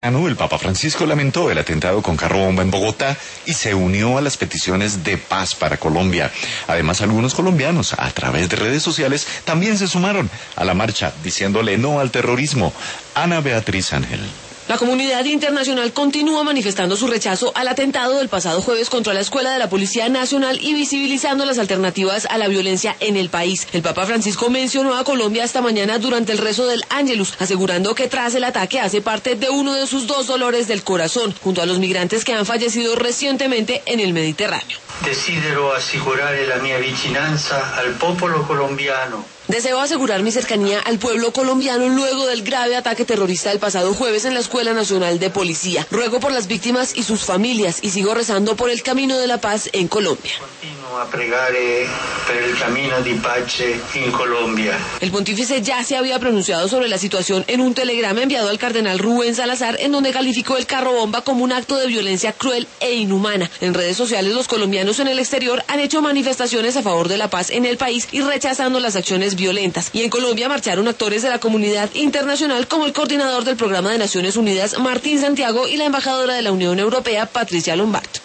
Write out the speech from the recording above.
El Papa Francisco lamentó el atentado con carro bomba en Bogotá y se unió a las peticiones de paz para Colombia. Además, algunos colombianos, a través de redes sociales, también se sumaron a la marcha, diciéndole no al terrorismo. Ana Beatriz Ángel. La comunidad internacional continúa manifestando su rechazo al atentado del pasado jueves contra la escuela de la Policía Nacional y visibilizando las alternativas a la violencia en el país. El Papa Francisco mencionó a Colombia esta mañana durante el rezo del Ángelus, asegurando que tras el ataque hace parte de uno de sus dos dolores del corazón, junto a los migrantes que han fallecido recientemente en el Mediterráneo. Desidero assicurare la mia vicinanza al popolo colombiano. Deseo asegurar mi cercanía al pueblo colombiano luego del grave ataque terrorista del pasado jueves en la Escuela Nacional de Policía. Ruego por las víctimas y sus familias y sigo rezando por el camino de la paz en Colombia. Continuo a pregare per il cammino di pace in Colombia. El pontífice ya se había pronunciado sobre la situación en un telegrama enviado al cardenal Rubén Salazar, en donde calificó el carro bomba como un acto de violencia cruel e inhumana. En redes sociales, los colombianos en el exterior han hecho manifestaciones a favor de la paz en el país y rechazando las acciones violentas. Y en Colombia marcharon actores de la comunidad internacional como el coordinador del Programa de Naciones Unidas, Martín Santiago, y la embajadora de la Unión Europea, Patricia Lombard.